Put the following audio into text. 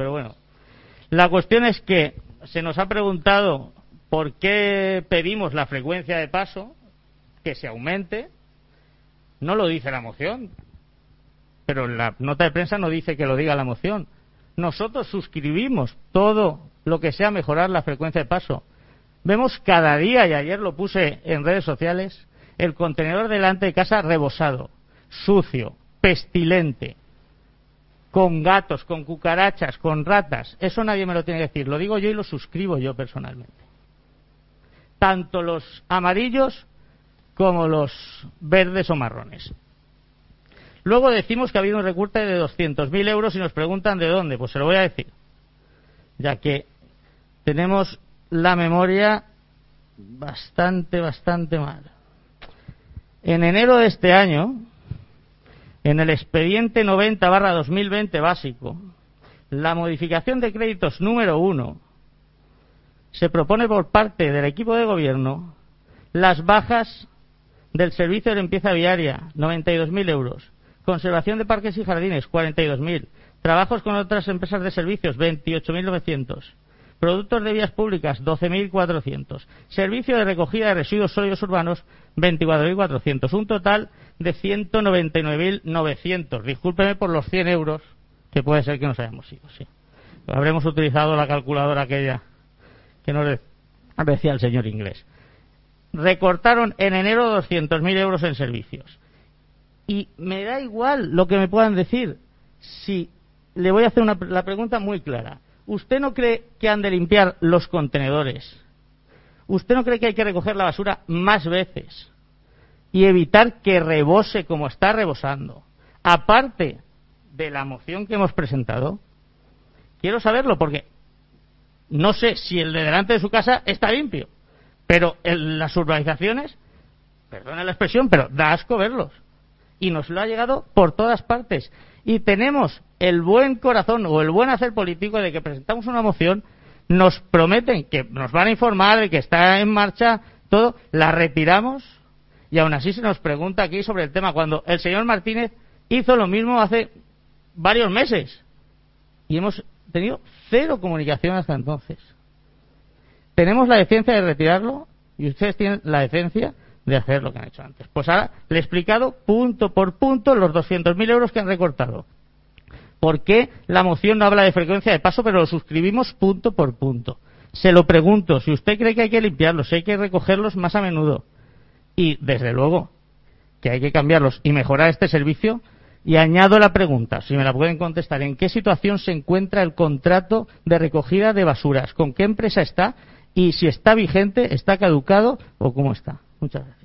pero bueno. La cuestión es que se nos ha preguntado por qué pedimos la frecuencia de paso, que se aumente. No lo dice la moción, pero en la nota de prensa no dice que lo diga la moción. Nosotros suscribimos todo lo que sea mejorar la frecuencia de paso. Vemos cada día, y ayer lo puse en redes sociales, el contenedor delante de casa rebosado, sucio, pestilente, con gatos, con cucarachas, con ratas. Eso nadie me lo tiene que decir, lo digo yo y lo suscribo yo personalmente. Tanto los amarillos como los verdes o marrones. Luego decimos que ha habido un recorte de 200.000 euros y nos preguntan de dónde. Pues se lo voy a decir, ya que tenemos la memoria bastante mal. En enero de este año, en el expediente 90/2020 básico, la modificación de créditos número 1, se propone por parte del equipo de gobierno las bajas del servicio de limpieza viaria, 92.000 euros, conservación de parques y jardines, 42.000, trabajos con otras empresas de servicios, 28.900, productos de vías públicas, 12.400, servicio de recogida de residuos sólidos urbanos, 24.400, un total de 199.900. Discúlpeme por los 100 euros, que puede ser que nos hayamos ido, sí. Habremos utilizado la calculadora aquella que nos decía el señor inglés. Recortaron en enero 200.000 euros en servicios. Y me da igual lo que me puedan decir. Si le voy a hacer la pregunta muy clara. ¿Usted no cree que han de limpiar los contenedores? ¿Usted no cree que hay que recoger la basura más veces y evitar que rebose como está rebosando? Aparte de la moción que hemos presentado, quiero saberlo porque no sé si el de delante de su casa está limpio, pero en las urbanizaciones, perdona la expresión, pero da asco verlos. Y nos lo ha llegado por todas partes. Y tenemos el buen corazón o el buen hacer político de que presentamos una moción, nos prometen que nos van a informar de que está en marcha todo, la retiramos y aún así se nos pregunta aquí sobre el tema cuando el señor Martínez hizo lo mismo hace varios meses y hemos tenido cero comunicación hasta entonces. Tenemos la decencia de retirarlo y ustedes tienen la decencia de hacer lo que han hecho antes. Pues ahora le he explicado punto por punto los 200.000 euros que han recortado. ¿Por qué la moción no habla de frecuencia de paso, pero lo suscribimos punto por punto? Se lo pregunto, si usted cree que hay que limpiarlos, si hay que recogerlos más a menudo. Y, desde luego, que hay que cambiarlos y mejorar este servicio. Y añado la pregunta, si me la pueden contestar, ¿en qué situación se encuentra el contrato de recogida de basuras? ¿Con qué empresa está? Y si está vigente, está caducado o cómo está. Muchas gracias.